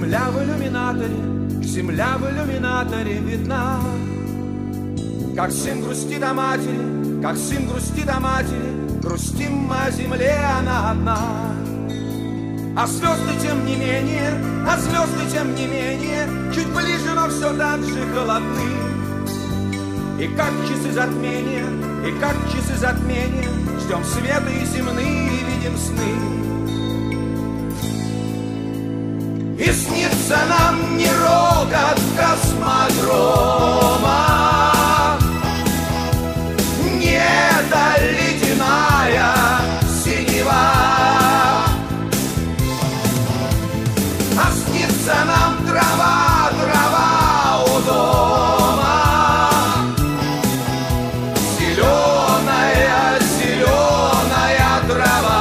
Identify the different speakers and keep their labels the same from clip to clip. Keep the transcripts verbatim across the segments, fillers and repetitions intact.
Speaker 1: Земля в иллюминаторе, земля в иллюминаторе видна. Как сын грустит о матери, как сын грустит о матери, грустим мы о земле, она одна. А звезды тем не менее, а звезды тем не менее, чуть ближе, но все так же холодны. И как часы затмения, и как часы затмения, ждем света и земные, и видим сны. И снится нам не рокот космодрома, не эта ледяная синева, а снится нам трава, трава у дома, зеленая, зеленая трава.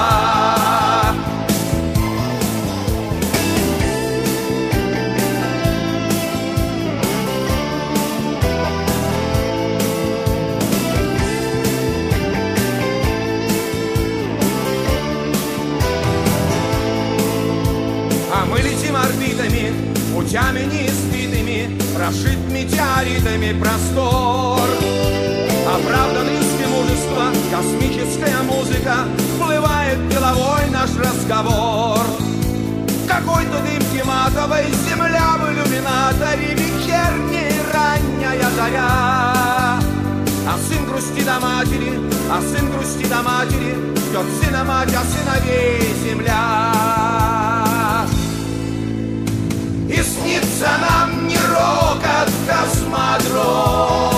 Speaker 1: Орбитами, путями неиспитыми, прошит метеоритами простор. Оправданный из мужества, космическая музыка, вплывает деловой наш разговор. Какой-то дымки матовой, земля в иллюминаторе, вечерняя и ранняя заря. А сын грустит о матери, а сын грустит о матери, ждет сына мать, а сыновей земля. И снится нам не рокот космодром,